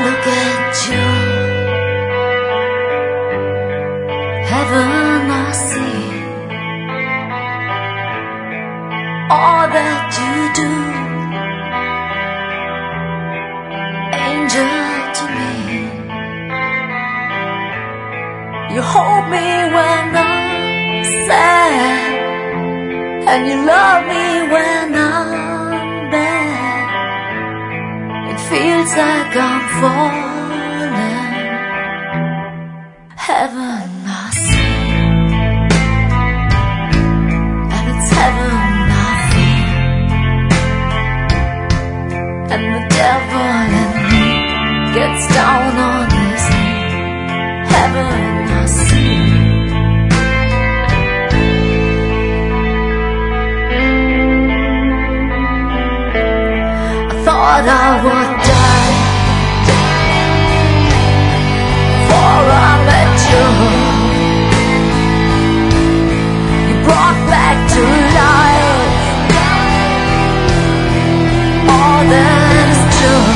look at you, heaven I see, all that you do, angel to me. You hold me when I'm sad, and you love me when I'm bad. It feels like I'm falling, heaven I see, and it's heaven I feel. And the devil in me gets down on his knee, heaven I see. Thought I would die before I met you. You brought back to life all that is true.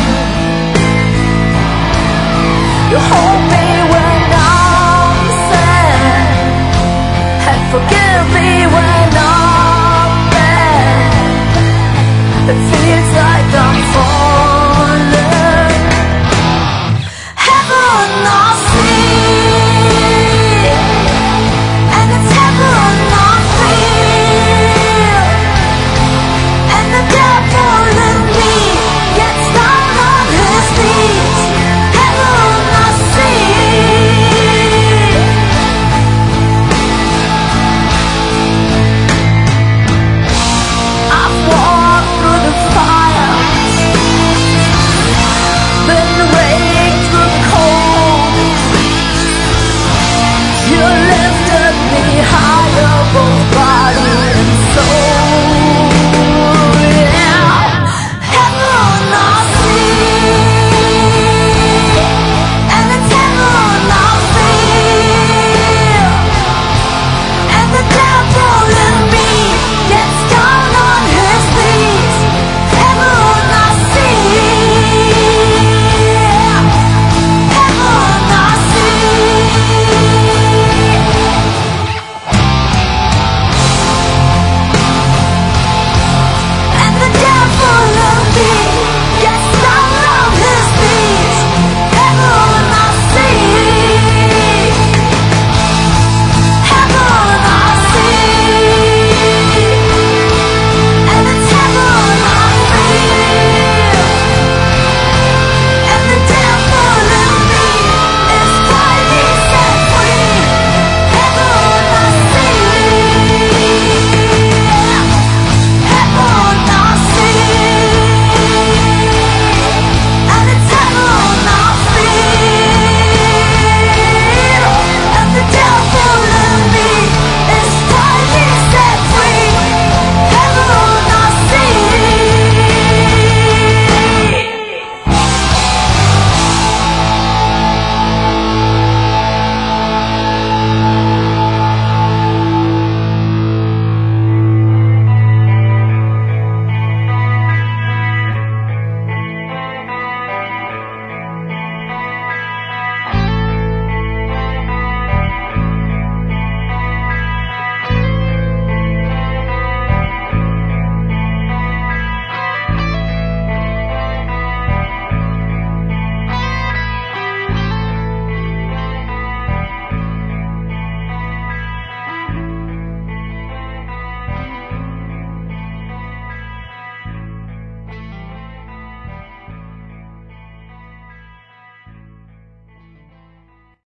You hold me when I'm sad, and forgive me when I'm bad. It feels like I'm falling.